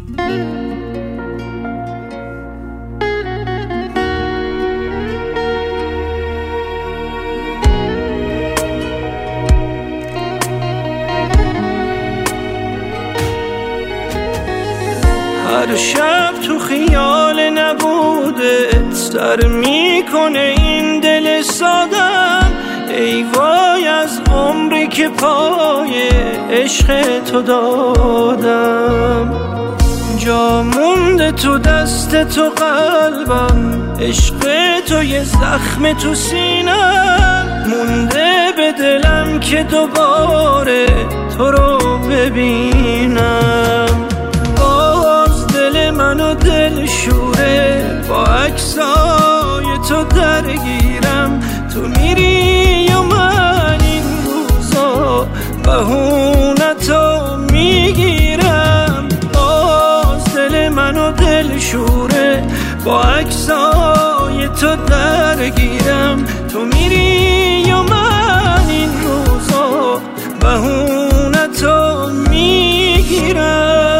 هر شب تو خیال نبودت سر میکنه این دل سادم. ای وای از عمری که پای عشق تو دادم. جا مونده تو دست تو قلبم، عشق تو یه زخم تو سینم. مونده به دلم که دوباره تو رو ببینم. دل منو دل شوره، با عکسای تو درگیرم. تو میری و من این روزا بهونتو میگیرم. باز دل منو دل شوره، با عکسای تو درگیرم. تو میری و من این روزا بهونتو میگیرم.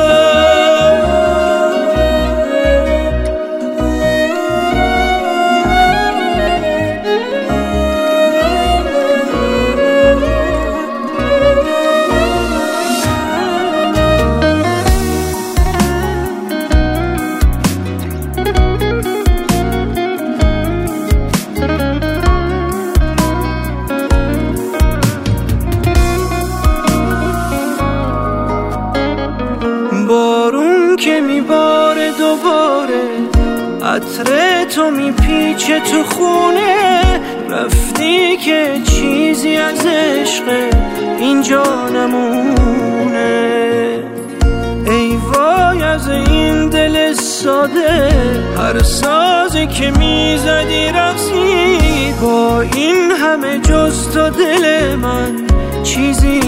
بارون که میباره دوباره، عطر تو میپیچه تو خونه. رفتی که چیزی از عشق اینجا نمونه. ای وای از این دل ساده، هر سازی که میزدی رفتی. با این همه جز تو دل من چیزی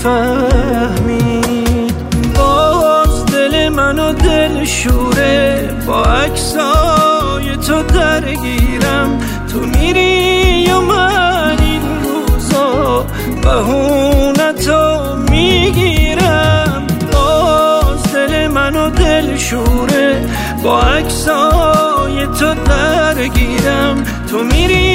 نفهمید. باز دل منو دل شوره، با عکسای تو درگیرم. تو میری و من این روزا بهونتو میگیرم. باز دل منو دل شوره، با عکسای تو درگیرم. تو میری